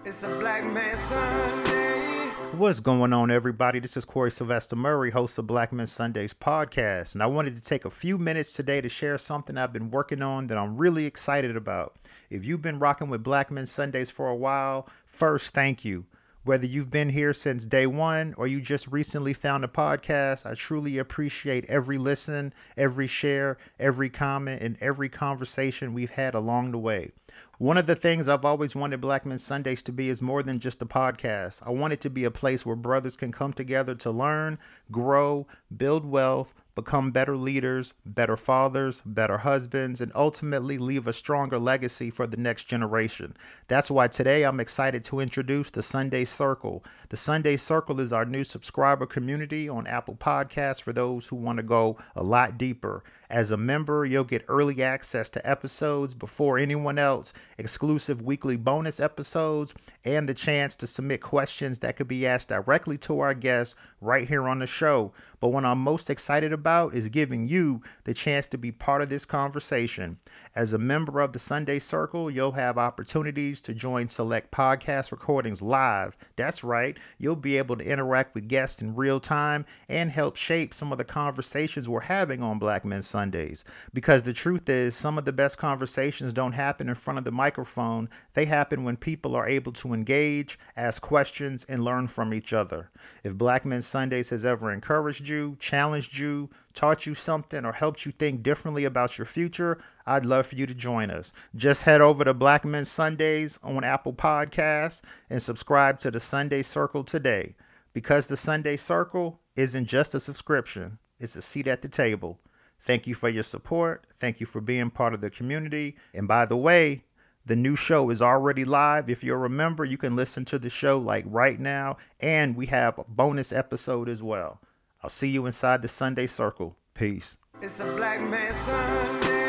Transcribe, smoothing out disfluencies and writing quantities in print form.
It's a Black Man Sunday. What's going on, everybody? This is Corey Sylvester Murray, host of Black Men Sundays podcast, and I wanted to take a few minutes today to share something I've been working on that I'm really excited about. If you've been rocking with Black Men Sundays for a while, first, thank you. Whether you've been here since day one or you just recently found the podcast, I truly appreciate every listen, every share, every comment, and every conversation we've had along the way. One of the things I've always wanted Black Men Sundays to be is more than just a podcast. I want it to be a place where brothers can come together to learn, grow, build wealth, become better leaders, better fathers, better husbands, and ultimately leave a stronger legacy for the next generation. That's why today I'm excited to introduce the Sunday Circle. The Sunday Circle is our new subscriber community on Apple Podcasts for those who want to go a lot deeper. As a member, you'll get early access to episodes before anyone else, exclusive weekly bonus episodes, and the chance to submit questions that could be asked directly to our guests right here on the show. But what I'm most excited about is giving you the chance to be part of this conversation. As a member of the Sunday Circle, you'll have opportunities to join select podcast recordings live. That's right, you'll be able to interact with guests in real time and help shape some of the conversations we're having on Black Men Sundays. Because the truth is, some of the best conversations don't happen in front of the microphone. They happen when people are able to engage, ask questions, and learn from each other. If Black Men Sundays has ever encouraged you, challenged you, taught you something, or helped you think differently about your future, I'd love for you to join us. Just head over to Black Men Sundays on Apple Podcasts and subscribe to the Sunday Circle today. Because the Sunday Circle isn't just a subscription, it's a seat at the table. Thank you for your support. Thank you for being part of the community. And by the way, the new show is already live. If you're a member, you can listen to the show like right now. And we have a bonus episode as well. I'll see you inside the Sunday Circle. Peace. It's a Black Man Sunday.